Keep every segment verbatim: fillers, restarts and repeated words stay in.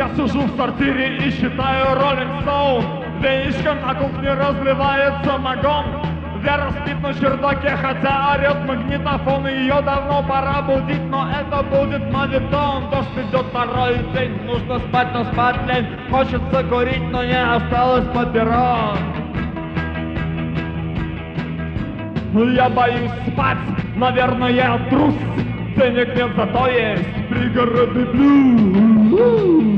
Я сижу в сортире и считаю Rolling Stone. Веничком на кухне разливается самогон. Вера спит на чердаке, хотя орет магнитофон. Ее давно пора будить, но это будет мавитон. Дождь идет второй день, нужно спать, но спать лень. Хочется курить, но не осталось папирос. Я боюсь спать, наверное, я трус. Денег нет, зато есть пригородный блюз.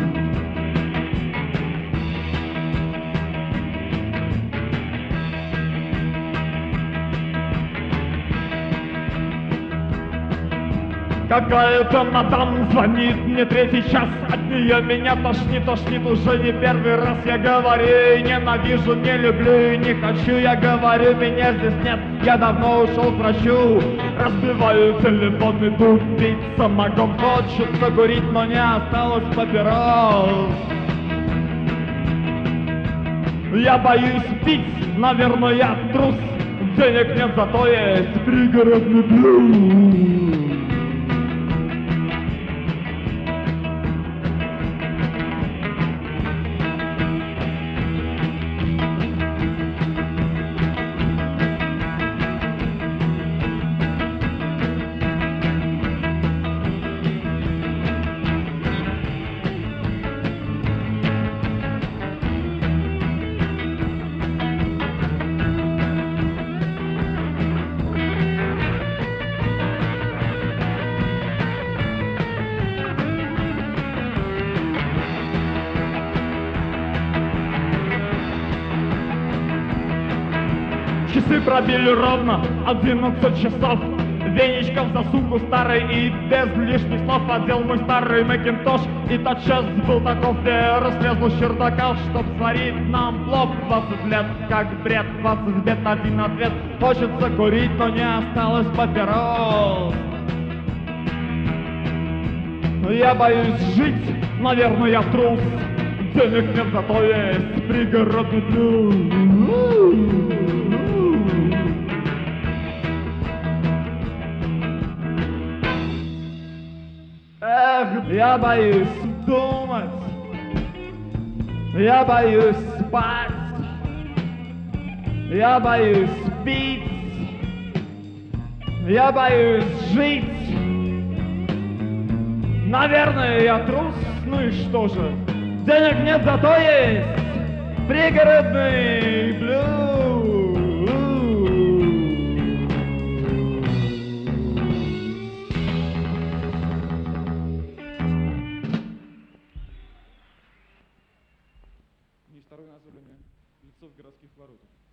Какая-то мадам звонит мне третий час. От нее меня тошнит, тошнит уже не первый раз. Я говорю, ненавижу, не люблю и не хочу. Я говорю, меня здесь нет, я давно ушел к врачу. Разбиваю телефон, иду пить самогон. Хочется курить, но не осталось папирос. Я боюсь пить, наверное, я трус. Денег нет, зато есть пригородный блюз. Часы пробили ровно одиннадцать часов. Веничком в засуку старый и без лишних слов одел мой старый Макинтош. И тотчас был таков, где разлезло с чердака, чтоб сварить нам плов. Двадцать лет, как бред, двадцать бед, один ответ. Хочется курить, но не осталось папирос. Я боюсь жить, наверное, я трус. Денег нет, зато есть пригородный блюз. Эх, я боюсь думать, я боюсь спать, я боюсь пить, я боюсь жить. Наверное, я трус, ну и что же? Денег нет, зато есть пригородный блюз. Второе название — лицо в городских воротах.